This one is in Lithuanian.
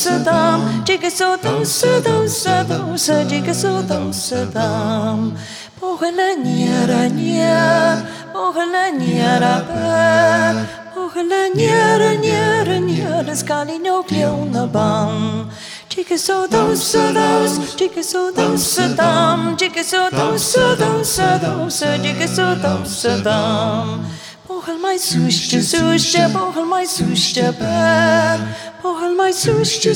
dam, jigsaw dosa dosa dosa, jigsaw dosa dam. Pohla niara nia, pohla niara ba, pohla niara niara niara skali no kliona bam. Jigsaw dosa dosa, jigsaw dosa dam, jigsaw dosa dosa dosa, jigsaw dosa dam. Pohal my sushta sushta, pohal my sushta ba, pohal my sushta